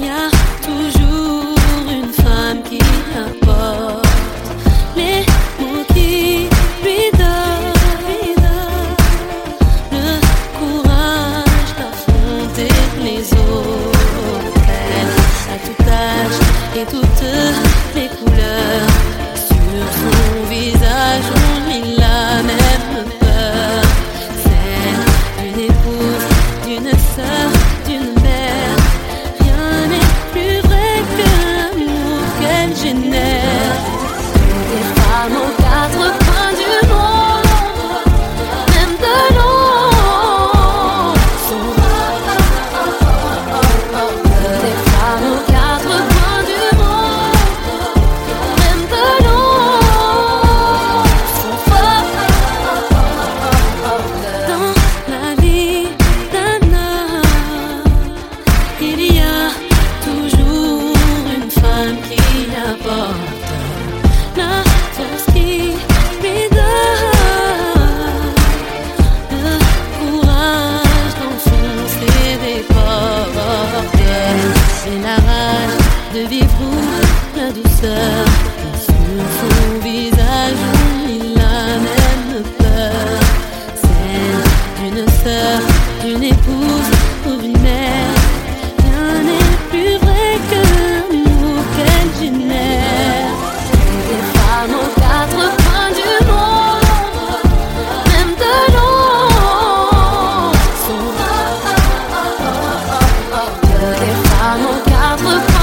y a toujours une femme qui apporte les mots qui lui donnent le courage d'affronter les autres. Elle a tout âge et toutes les couleurs. Sur son visage on lit la même peur, celle d'une épouse, d'une sœur, d'une mère. Rien n'est plus vrai que l'amour qu'elle génère. Des femmes aux quatre coins du monde, même de l'ombre, sont des femmes aux quatre coins du monde, même de l'ombre, sont fortes. Dans la vie d'un homme, il y a toujours une femme qui apporte la force qui lui donne le courage d'enfoncer des portes. C'est la rage de vivre ou la douceur. Sur son visage on lit la même peur, celle d'une sœur, d'une épouse ou d'une mère. Rien n'est plus vrai que l'amour qu'elle génère. Des femmes aux quatre coins du monde, même de l'ombre, sont des femmes aux quatre coins